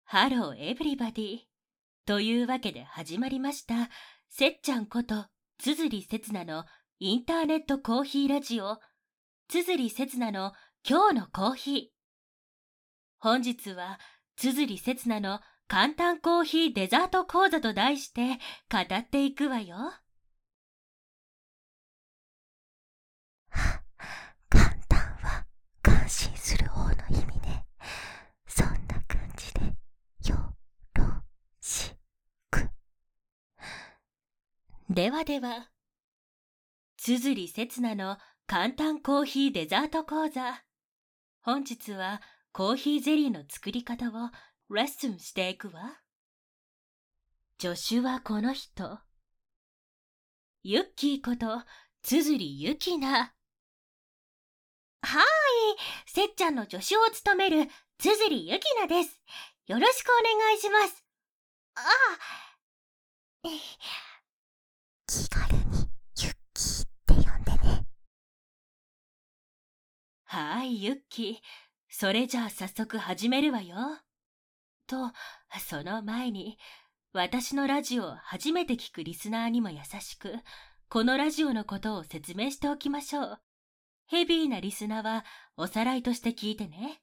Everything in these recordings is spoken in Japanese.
ハローエブリバディ。というわけで始まりました、せっちゃんことつづりせつなのインターネットコーヒーラジオ、つづりせつなの今日のコーヒー。本日はつづりせつなの簡単コーヒーデザート講座と題して語っていくわよ。 簡単は感心する方の意味ね。そんな感じでよろしく。 ではでは、つづりせつなの簡単コーヒーデザート講座。本日はコーヒーゼリーの作り方をレッスンしていくわ。助手はこの人。ユッキーことつづりゆきな。はーい、せっちゃんの助手を務めるつづりゆきなです。よろしくお願いします。 気軽にユッキーって呼んでね。 はい、ユッキー。それじゃあ早速始めるわよ。と、その前に、私のラジオを初めて聞くリスナーにも優しく、このラジオのことを説明しておきましょう。ヘビーなリスナーはおさらいとして聞いてね。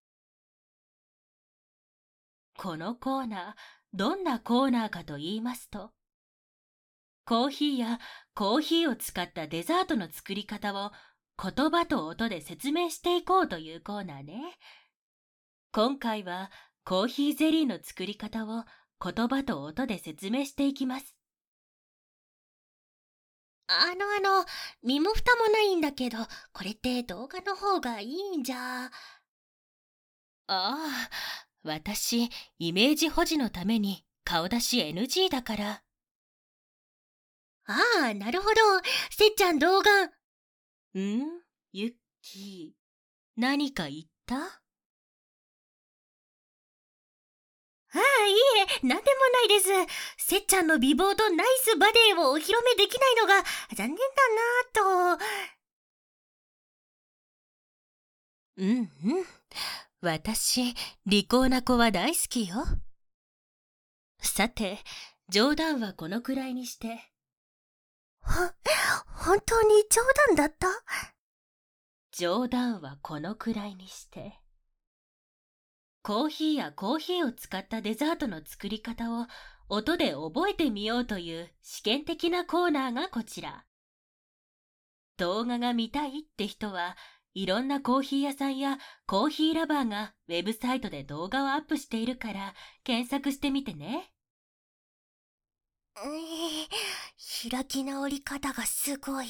このコーナー、どんなコーナーかと言いますと、コーヒーやコーヒーを使ったデザートの作り方を言葉と音で説明していこうというコーナーね。今回はコーヒーゼリーの作り方を言葉と音で説明していきます。 身も蓋もないんだけど、これって動画の方がいいんじゃ。 ああ、私、イメージ保持のために顔出し NG だから。 ああ、なるほど。せっちゃん動画。 ユッキー、何か言った？ いえ、なんでもないです。せっちゃんの美貌とナイスバデーをお披露目できないのが残念だなぁと。 私、利口な子は大好きよ。さて、冗談はこのくらいにして。 本当に冗談だった？ 冗談はこのくらいにして。コーヒーやコーヒーを使ったデザートの作り方を音で覚えてみようという試験的なコーナーがこちら。動画が見たいって人はいろんなコーヒー屋さんやコーヒーラバーがウェブサイトで動画をアップしているから検索してみてね。 開き直り方がすごい。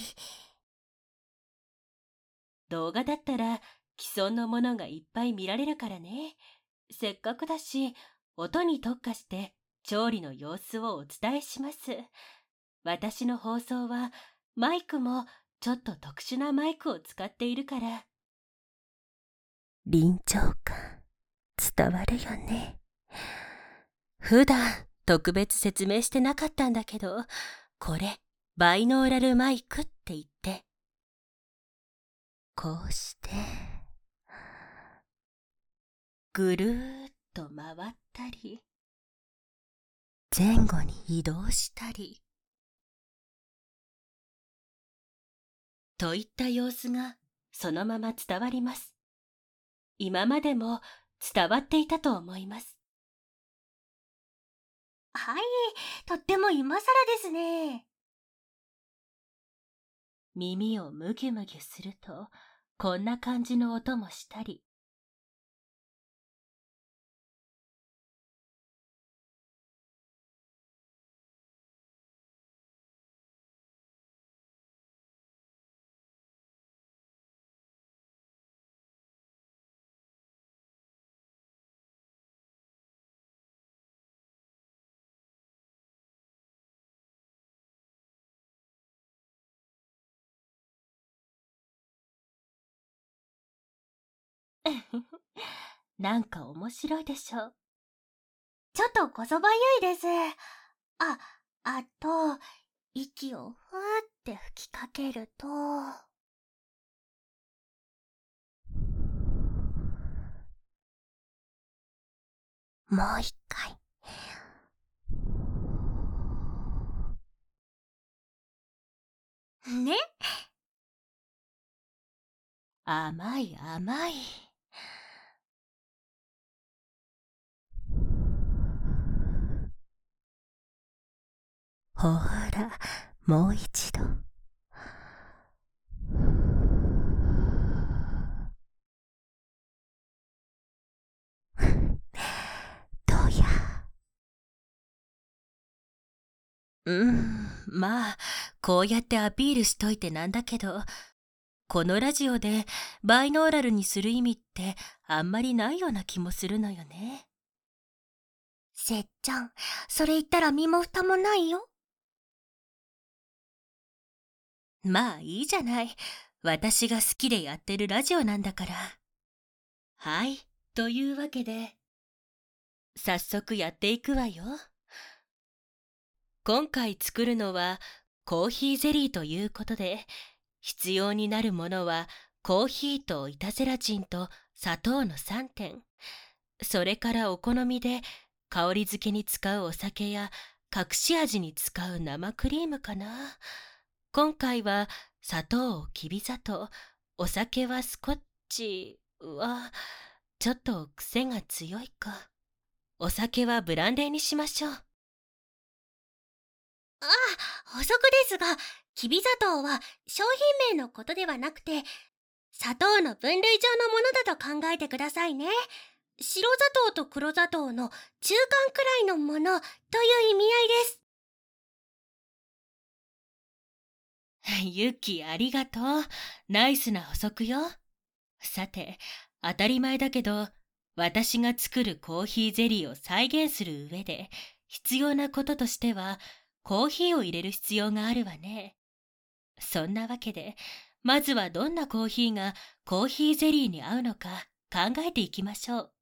動画だったら既存のものがいっぱい見られるからね。せっかくだし、音に特化して調理の様子をお伝えします。私の放送はマイクもちょっと特殊なマイクを使っているから。 臨場感伝わるよね。 普段特別説明してなかったんだけど、これバイノーラルマイクって言って、こうしてぐるーっと回ったり、前後に移動したりといった様子がそのまま伝わります。今までも伝わっていたと思います。 はい、とっても今更ですね。 耳をむぎゅむぎゅするとこんな感じの音もしたり、なんか面白いでしょ。 ちょっとこそばゆいです。あと、息をふーって吹きかけると、 もう一回。 ね。甘い甘い。 ほら、もう一度。どうや。 まあ、こうやってアピールしといてなんだけど、このラジオでバイノーラルにする意味ってあんまりないような気もするのよね。 せっちゃん、それ言ったら身も蓋もないよ。 まあいいじゃない。私が好きでやってるラジオなんだから。はい、というわけで、早速やっていくわよ。今回作るのはコーヒーゼリーということで、必要になるものはコーヒーと板ゼラチンと砂糖の3点。それからお好みで香り付けに使うお酒や隠し味に使う生クリームかな。今回は砂糖をきび砂糖、お酒はスコッチはちょっと癖が強いか。お酒はブランデーにしましょう。 補足ですが、きび砂糖は商品名のことではなくて、砂糖の分類上のものだと考えてくださいね。白砂糖と黒砂糖の中間くらいのものという意味合いです。 ユキ、ありがとう。ナイスな補足よ。さて、当たり前だけど、私が作るコーヒーゼリーを再現する上で必要なこととしては、コーヒーを入れる必要があるわね。そんなわけで、まずはどんなコーヒーがコーヒーゼリーに合うのか考えていきましょう。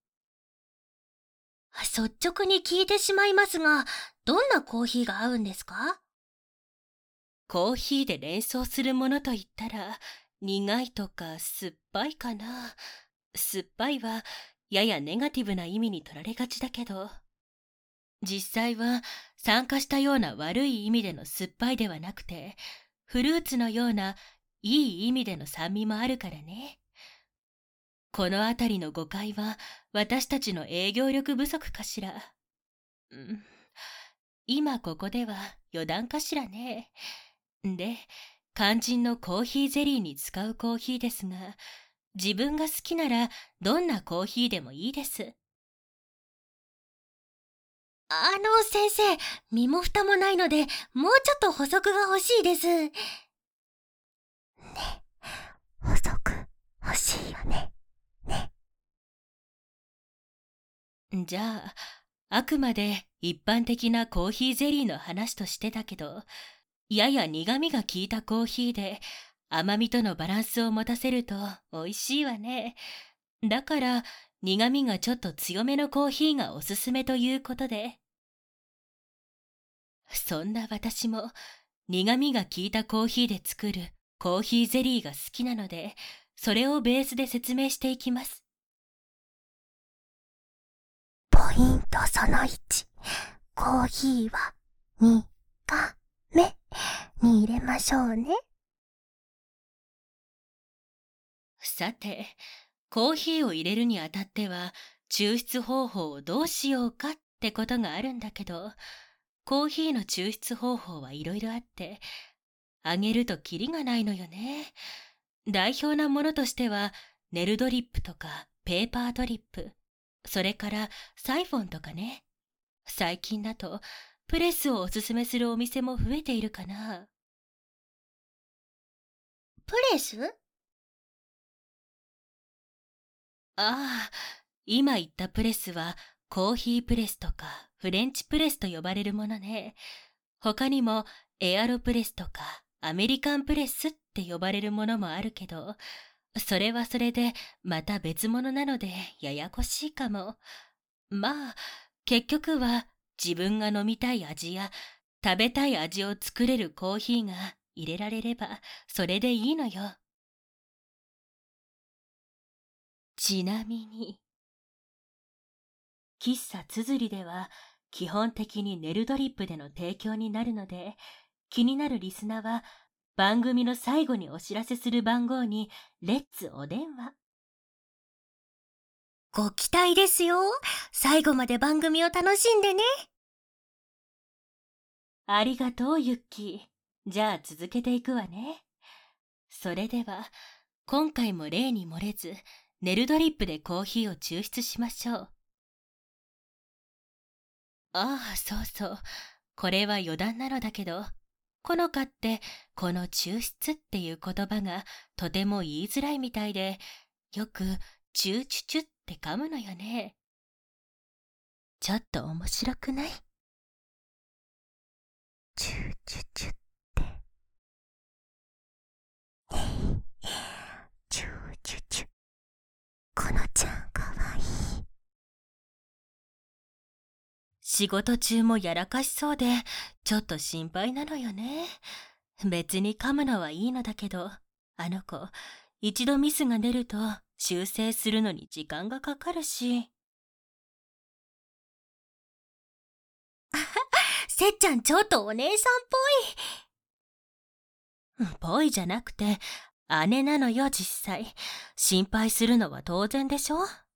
率直に聞いてしまいますが、どんなコーヒーが合うんですか？ コーヒーで連想するものといったら、苦いとか酸っぱいかな。酸っぱいはややネガティブな意味に取られがちだけど、実際は酸化したような悪い意味での酸っぱいではなくて、フルーツのようないい意味での酸味もあるからね。このあたりの誤解は私たちの営業力不足かしら。今ここでは余談かしらね。で、肝心のコーヒーゼリーに使うコーヒーですが、自分が好きならどんなコーヒーでもいいです。 先生、身も蓋もないので、もうちょっと補足が欲しいです。ね、補足欲しいよね。ね。 じゃあ、あくまで一般的なコーヒーゼリーの話としてだけど、やや苦味が効いたコーヒーで甘みとのバランスを持たせると美味しいわね。だから苦味がちょっと強めのコーヒーがおすすめということで。そんな私も苦味が効いたコーヒーで作るコーヒーゼリーが好きなので、それをベースで説明していきます。 ポイントその1、コーヒーは苦めに入れましょうね。 さて、コーヒーを入れるにあたっては抽出方法をどうしようかってことがあるんだけど、コーヒーの抽出方法はいろいろあって、あげるとキリがないのよね。代表なものとしてはネルドリップとかペーパードリップ、それからサイフォンとかね。最近だとプレスをおすすめするお店も増えているかな。 プレス？ ああ、今言ったプレスはコーヒープレスとかフレンチプレスと呼ばれるものね。他にもエアロプレスとかアメリカンプレスって呼ばれるものもあるけど、それはそれでまた別物なのでややこしいかも。まあ、結局は自分が飲みたい味や食べたい味を作れるコーヒーが入れられればそれでいいのよ。ちなみに、 喫茶つづりでは基本的にネルドリップでの提供になるので、気になるリスナーは番組の最後にお知らせする番号にレッツお電話。 ご期待ですよ。最後まで番組を楽しんでね。 ありがとう、ユッキー。じゃあ続けていくわね。それでは、今回も例に漏れず、ネルドリップでコーヒーを抽出しましょう。ああ、そうそう。これは余談なのだけど、このかってこの抽出っていう言葉がとても言いづらいみたいで、よくチューチュチュって噛むのよね。ちょっと面白くない？チューチュチュって。チューチュチュ。このちゃんかわいい。仕事中もやらかしそうで、ちょっと心配なのよね。別に噛むのはいいのだけど、あの子、一度ミスが出ると修正するのに時間がかかるし。 せっちゃんちょっとお姉さんっぽいじゃなくて、姉なのよ実際。心配するのは当然でしょ？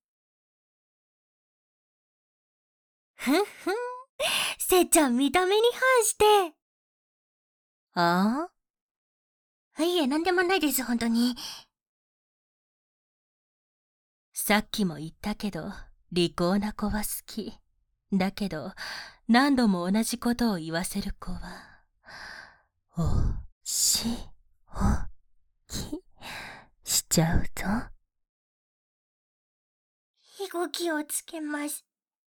ふんふん。せっちゃん見た目に反して。 ああ？ いえ、なんでもないです、本当に。 さっきも言ったけど、利口な子は好き。だけど、何度も同じことを言わせる子は、おししちゃうぞ。 ひごきをつけます。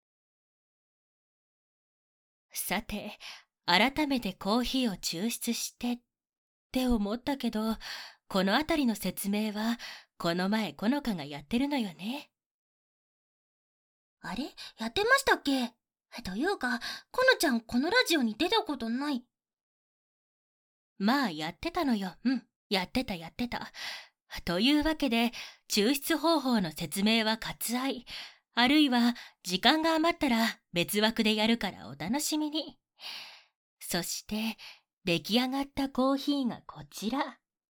さて、改めてコーヒーを抽出してって思ったけど、このあたりの説明はこの前このかがやってるのよね。 あれ？やってましたっけ？というか、このちゃんこのラジオに出たことない。 まあやってたのよ。やってた。というわけで、抽出方法の説明は割愛。あるいは時間が余ったら別枠でやるからお楽しみに。そして出来上がったコーヒーがこちら。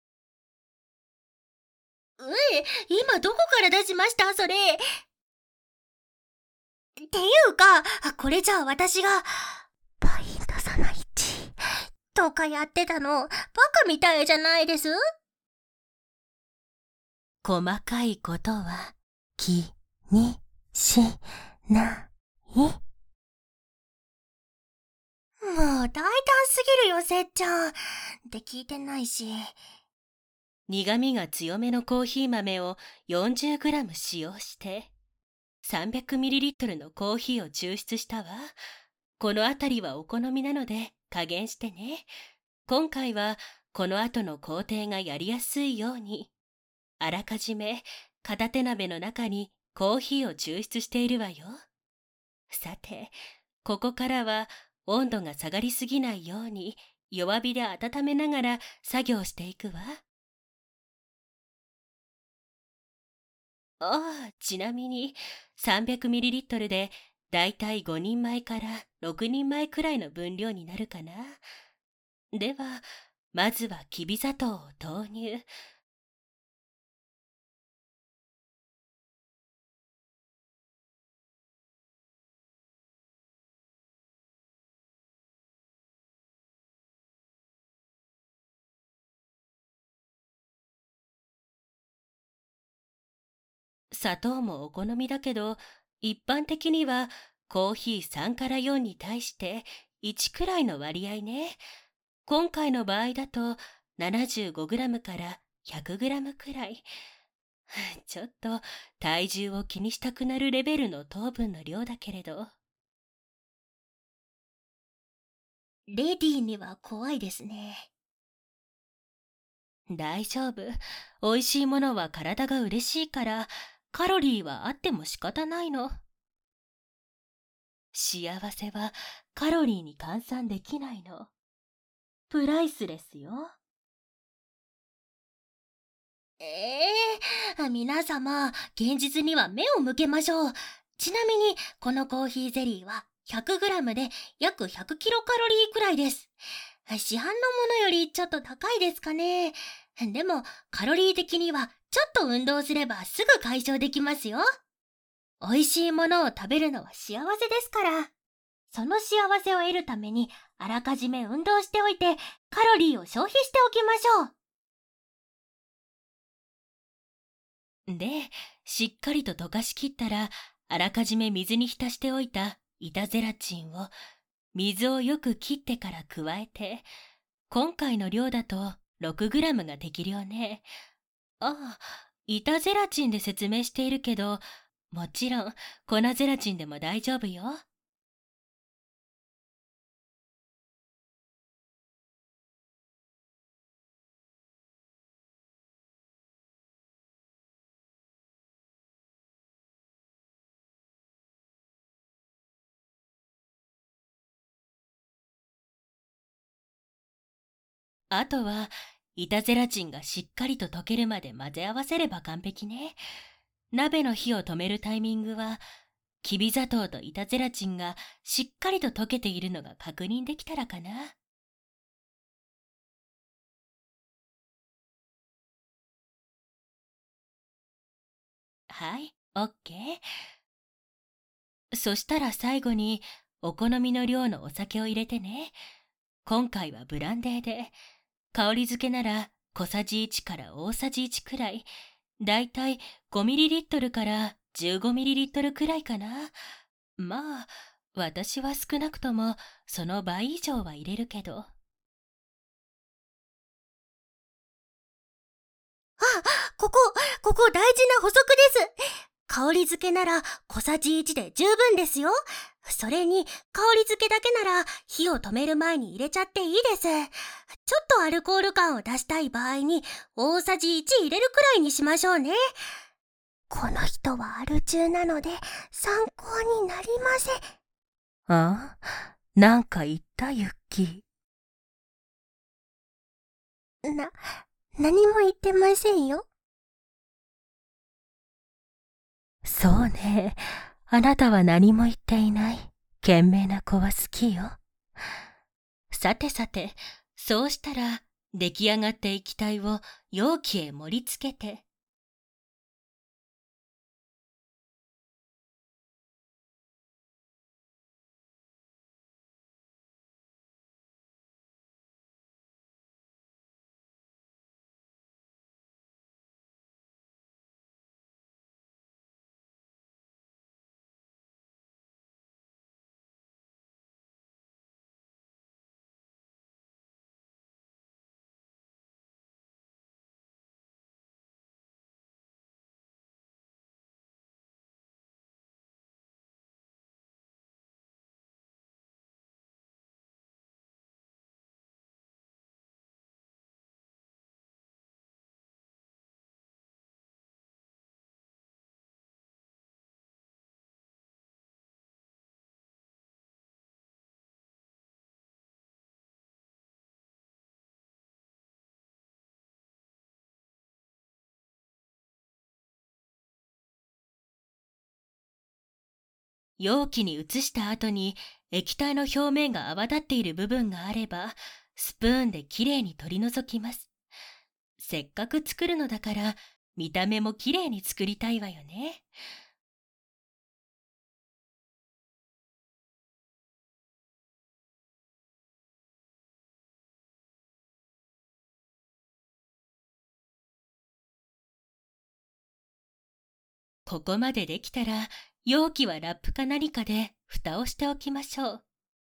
今どこから出しましたそれ？っていうか、これじゃあ私が、ポイントその1とかやってたの、バカみたいじゃないです？ 細かいことは気にしない。もう大胆すぎるよ、せっちゃん。って聞いてないし。 苦味が強めのコーヒー豆を 40g 使用して、300ml のコーヒーを抽出したわ。このあたりはお好みなので加減してね。今回はこの後の工程がやりやすいように、あらかじめ片手鍋の中にコーヒーを抽出しているわよ。さて、ここからは温度が下がりすぎないように弱火で温めながら作業していくわ。ちなみに 300ml でだいたい5人前から6人前くらいの分量になるかな。では、まずはきび砂糖を投入。砂糖もお好みだけど、一般的にはコーヒー3から4に対して1くらいの割合ね。今回の場合だと 75g から 100g くらい。ちょっと体重を気にしたくなるレベルの糖分の量だけれど。 レディーには怖いですね。 大丈夫。美味しいものは体が嬉しいから、カロリーはあっても仕方ないの。幸せはカロリーに換算できないの。プライスレスよ。 皆様、現実には目を向けましょう。 ちなみに、このコーヒーゼリーは 100g で約100キロカロリーくらいです。市販のものよりちょっと高いですかね。でも、カロリー的にはちょっと運動すればすぐ解消できますよ。美味しいものを食べるのは幸せですから。その幸せを得るために、あらかじめ運動しておいて、カロリーを消費しておきましょで、しっかりと溶かしきったら、あらかじめ水に浸しておいた板ゼラチンを水をよく切ってから加えて、今回の量だと 6g が適量ね。ああ、板ゼラチンで説明しているけど、もちろん粉ゼラチンでも大丈夫よ。あとは板ゼラチンがしっかりと溶けるまで混ぜ合わせれば完璧ね。鍋の火を止めるタイミングは、きび砂糖と板ゼラチンがしっかりと溶けているのが確認できたらかな。はい、オッケー。そしたら最後にお好みの量のお酒を入れてね。今回はブランデーで、香り付けなら小さじ1から大さじ1くらい、だいたい 5ml から 15ml くらいかな。まあ、私は少なくともその倍以上は入れるけど。 ここ、ここ大事な補足です。香り付けなら小さじ1で十分ですよ。それに、香り付けだけなら火を止める前に入れちゃっていいです。ちょっとアルコール感を出したい場合に大さじ1入れるくらいにしましょうね。この人はアル中なので参考になりません。 ああ、なんか言ったユッキな、何も言ってませんよ。 ー。そうね。あなたは何も言っていない。賢明な子は好きよ。さてさて、そうしたら出来上がった液体を容器へ盛り付けて、容器に移した後に液体の表面が泡立っている部分があれば、スプーンできれいに取り除きます。せっかく作るのだから、見た目もきれいに作りたいわよね。ここまでできたら、容器はラップか何かで蓋をしておきましょう。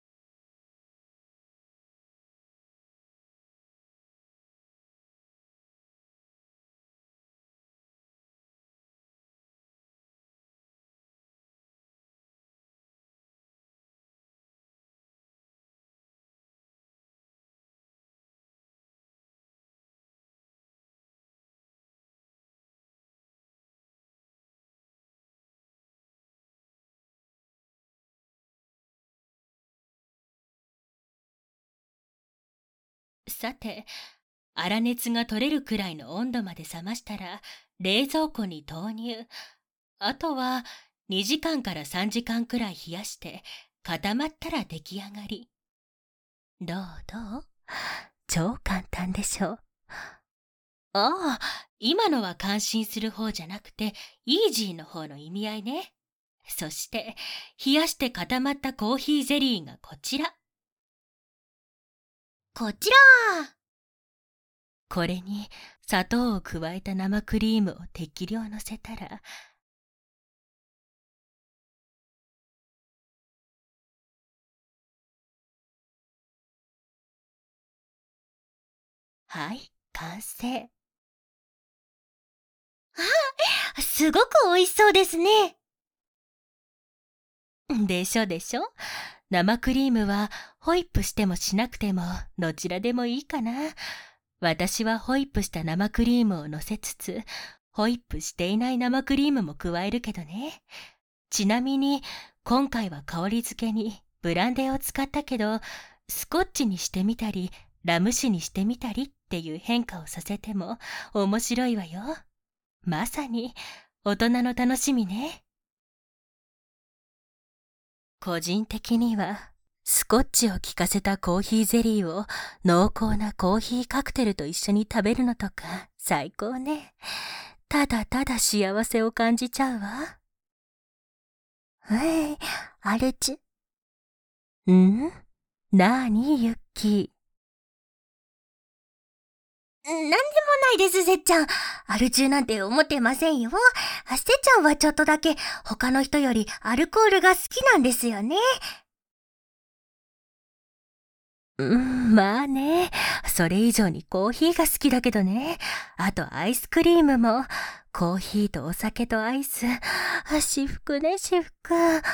さて、粗熱が取れるくらいの温度まで冷ましたら、冷蔵庫に投入。あとは 2時間から3時間くらい冷やして固まったら出来上がり。どう？超簡単でしょ。ああ、今のは感心する方じゃなくて、イージーの方の意味合いね。そして、冷やして固まったコーヒーゼリーがこちら。 こちら。 これに砂糖を加えた生クリームを適量のせたら、はい、完成。 すごく美味しそうですね。 でしょ。生クリームはホイップしてもしなくてもどちらでもいいかな。私はホイップした生クリームをのせつつ、ホイップしていない生クリームも加えるけどね。ちなみに今回は香り付けにブランデーを使ったけど、スコッチにしてみたりラム酒にしてみたりっていう変化をさせても面白いわよ。まさに大人の楽しみね。個人的にはスコッチを効かせたコーヒーゼリーを濃厚なコーヒーカクテルと一緒に食べるのとか最高ね。ただただ幸せを感じちゃうわ。 アルチ。 なーにユッキなんでもないです、せっちゃん。アル中なんて思ってませんよ。せっちゃんはちょっとだけ他の人よりアルコールが好きなんですよね。 まあね。それ以上にコーヒーが好きだけどね。あとアイスクリームも。コーヒーとお酒とアイス。至福ね、至福。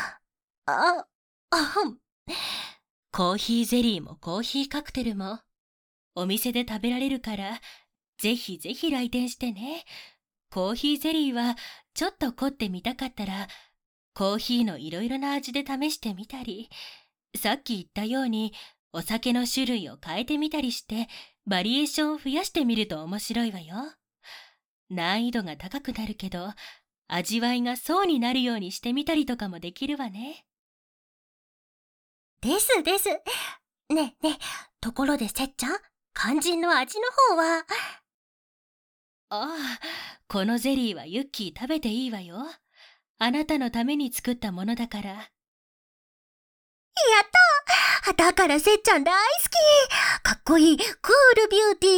コーヒーゼリーもコーヒーカクテルもお店で食べられるから、ぜひぜひ来店してね。コーヒーゼリーはちょっと凝ってみたかったら、コーヒーのいろいろな味で試してみたり、さっき言ったようにお酒の種類を変えてみたりして、バリエーションを増やしてみると面白いわよ。難易度が高くなるけど、味わいが層になるようにしてみたりとかもできるわね。 です。ねえ、ところでせっちゃん、肝心の味の方は。 このゼリーはユッキー食べていいわよ。あなたのために作ったものだから。やった！だからせっちゃん大好き！かっこいい、クールビューテ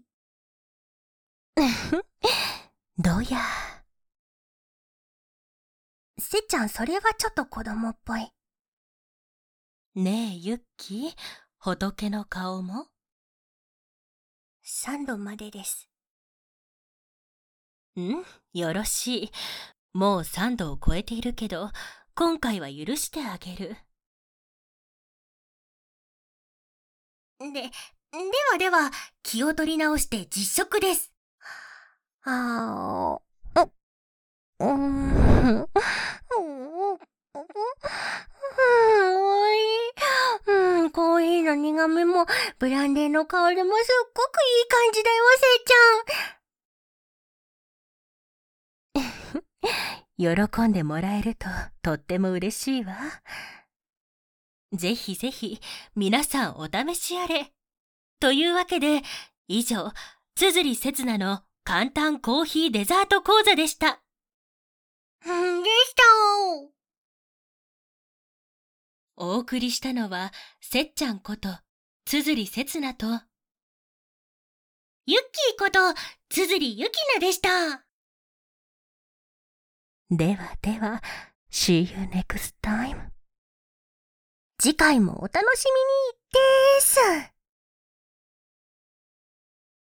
ィー。 どうや。 せっちゃん、それはちょっと子供っぽい。 ねえ、ユッキー、仏の顔も 3度までです。 よろしい。もう3度を超えているけど、今回は許してあげる。 では、気を取り直して実食です。コーヒーの苦味も、ブランデーの香りもすっごくいい感じだよ、 せっちゃん。喜んでもらえるととっても嬉しいわ。ぜひぜひ皆さんお試しあれ。というわけで、以上、綴せつなの簡単コーヒーデザート講座でした。お送りしたのは、せっちゃんこと綴せつなと、 ユッキーこと綴ゆきなでした。 では、See you next time. 次回もお楽しみにです。